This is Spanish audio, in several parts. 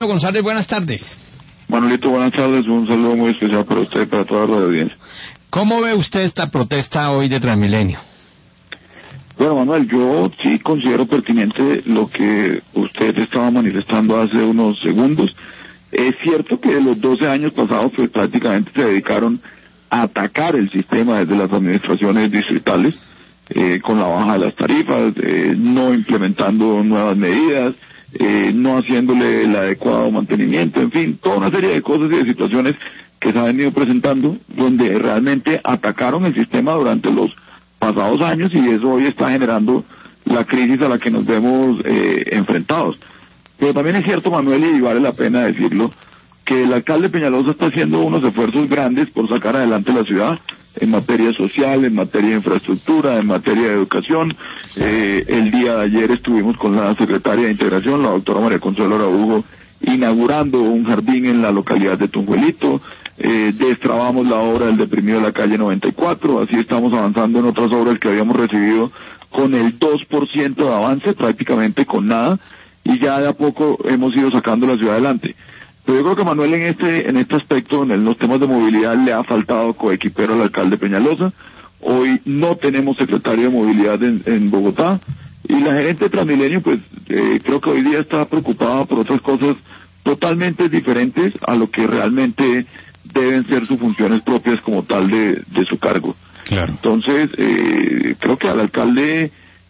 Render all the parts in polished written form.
González, buenas tardes. Manuelito, buenas tardes. Un saludo muy especial para usted y para toda la audiencia. ¿Cómo ve usted esta protesta hoy de Transmilenio? Bueno, Manuel, yo sí considero pertinente lo que usted estaba manifestando hace unos segundos. Es cierto que los 12 años pasados pues prácticamente se dedicaron a atacar el sistema desde las administraciones distritales, con la baja de las tarifas, no implementando nuevas medidas, no haciéndole el adecuado mantenimiento, en fin, toda una serie de cosas y de situaciones que se han venido presentando, donde realmente atacaron el sistema durante los pasados años, y eso hoy está generando la crisis a la que nos vemos enfrentados. Pero también es cierto, Manuel, y vale la pena decirlo, que el alcalde Peñalosa está haciendo unos esfuerzos grandes por sacar adelante la ciudad en materia social, en materia de infraestructura, en materia de educación. El día de ayer estuvimos con la secretaria de Integración, la doctora María Consuelo Araujo, inaugurando un jardín en la localidad de Tunjuelito. Destrabamos la obra del deprimido de la calle 94, así estamos avanzando en otras obras que habíamos recibido con el 2% de avance, prácticamente con nada, y ya de a poco hemos ido sacando la ciudad adelante. Pero yo creo que, Manuel, en este aspecto, en los temas de movilidad, le ha faltado coequipero al alcalde Peñalosa. Hoy no tenemos secretario de movilidad en Bogotá, y la gerente de Transmilenio, pues creo que hoy día está preocupada por otras cosas totalmente diferentes a lo que realmente deben ser sus funciones propias como tal de su cargo. Claro. Entonces, creo que al alcalde,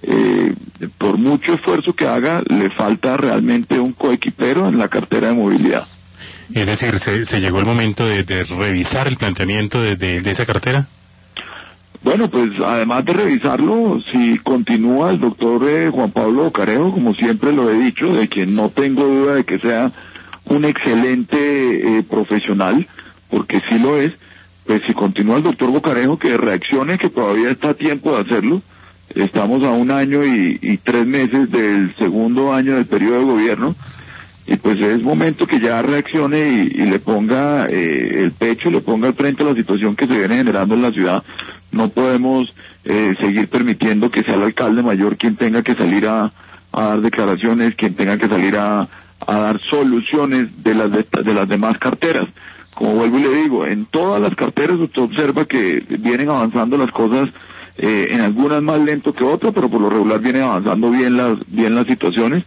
por mucho esfuerzo que haga, le falta realmente un coequipero en la cartera de movilidad. Es decir, ¿se llegó el momento de revisar el planteamiento de esa cartera? Bueno, pues además de revisarlo, si continúa el doctor Juan Pablo Bocarejo, como siempre lo he dicho, de quien no tengo duda de que sea un excelente profesional, porque sí lo es, pues si continúa el doctor Bocarejo, que reaccione, que todavía está a tiempo de hacerlo. Estamos a 1 año y 3 meses del segundo año del periodo de gobierno, y pues es momento que ya reaccione y le ponga el pecho, le ponga al frente a la situación que se viene generando en la ciudad. No podemos seguir permitiendo que sea el alcalde mayor quien tenga que salir a dar declaraciones, quien tenga que salir a dar soluciones de las demás carteras. Como vuelvo y le digo, en todas las carteras usted observa que vienen avanzando las cosas, en algunas más lento que otras, pero por lo regular vienen avanzando bien las situaciones.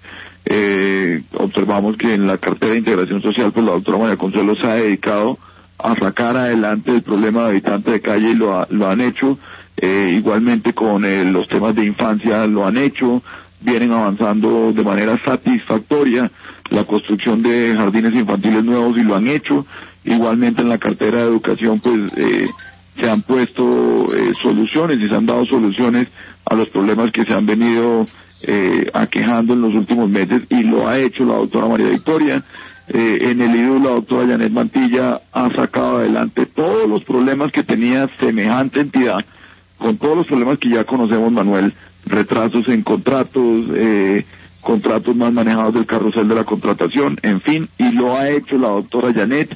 Observamos que en la cartera de integración social, pues la doctora María Consuelo se ha dedicado a sacar adelante el problema de habitantes de calle, y lo han hecho. Igualmente con los temas de infancia lo han hecho, vienen avanzando de manera satisfactoria la construcción de jardines infantiles nuevos, y lo han hecho. Igualmente en la cartera de educación, pues se han puesto soluciones y se han dado soluciones a los problemas que se han venido aquejando en los últimos meses, y lo ha hecho la doctora María Victoria. En el IDU la doctora Janet Mantilla ha sacado adelante todos los problemas que tenía semejante entidad, con todos los problemas que ya conocemos, Manuel: retrasos en contratos, contratos mal manejados del carrusel de la contratación, en fin, y lo ha hecho la doctora Janet.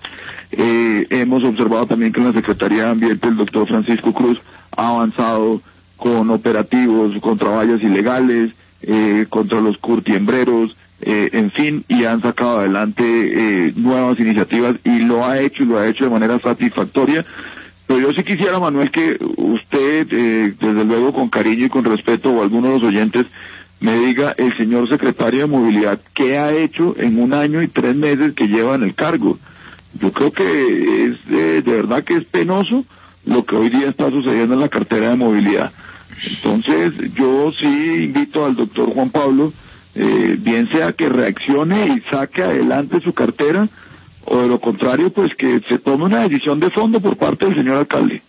Hemos observado también que en la Secretaría de Ambiente el doctor Francisco Cruz ha avanzado con operativos contra vallas ilegales, contra los curtiembreros, en fin, y han sacado adelante nuevas iniciativas, y lo ha hecho de manera satisfactoria. Pero yo sí quisiera, Manuel, que usted, desde luego con cariño y con respeto, o alguno de los oyentes, me diga, el señor secretario de Movilidad, ¿qué ha hecho en 1 año y 3 meses que lleva en el cargo? Yo creo que es de verdad que es penoso lo que hoy día está sucediendo en la cartera de movilidad. Entonces yo sí invito al doctor Juan Pablo, bien sea que reaccione y saque adelante su cartera, o de lo contrario, pues que se tome una decisión de fondo por parte del señor alcalde.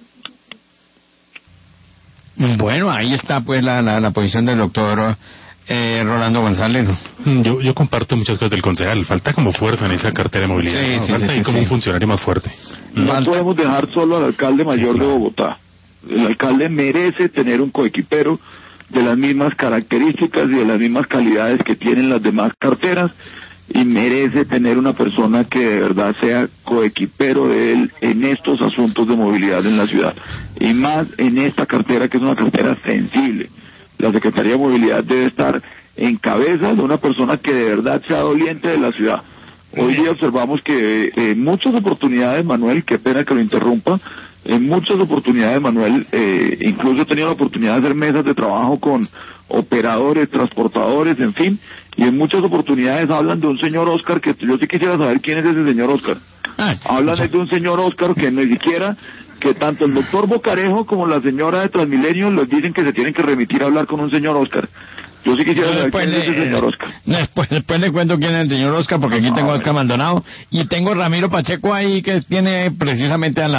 Bueno, ahí está pues la posición del doctor Rolando González. Yo comparto muchas cosas del concejal. Falta como fuerza en esa cartera de movilidad. Sí, ¿no? sí, Falta sí, ahí como sí. un funcionario más fuerte. No podemos dejar solo al alcalde mayor de Bogotá. El alcalde merece tener un coequipero de las mismas características y de las mismas calidades que tienen las demás carteras, y merece tener una persona que de verdad sea coequipero de él en estos asuntos de movilidad en la ciudad, y más en esta cartera, que es una cartera sensible. La Secretaría de Movilidad debe estar en cabeza de una persona que de verdad sea doliente de la ciudad, Hoy día observamos que en muchas oportunidades, Manuel, qué pena que lo interrumpa, en muchas oportunidades, Manuel, incluso he tenido la oportunidad de hacer mesas de trabajo con operadores, transportadores, en fin, y en muchas oportunidades hablan de un señor Oscar, que yo sí quisiera saber quién es ese señor Oscar. Hablan de un señor Oscar que ni siquiera, que tanto el doctor Bocarejo como la señora de Transmilenio les dicen que se tienen que remitir a hablar con un señor Oscar. Yo sí quisiera saber quién es ese señor Oscar. Después le cuento quién es el señor Oscar, porque aquí tengo a Oscar Maldonado y tengo a Ramiro Pacheco ahí, que tiene precisamente a la